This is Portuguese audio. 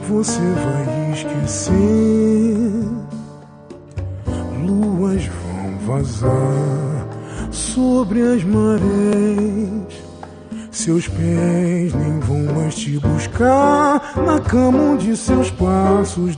você vai esquecer. Luas vão vazar sobre as marés, seus pés nem vão mais te buscar na cama onde seus passos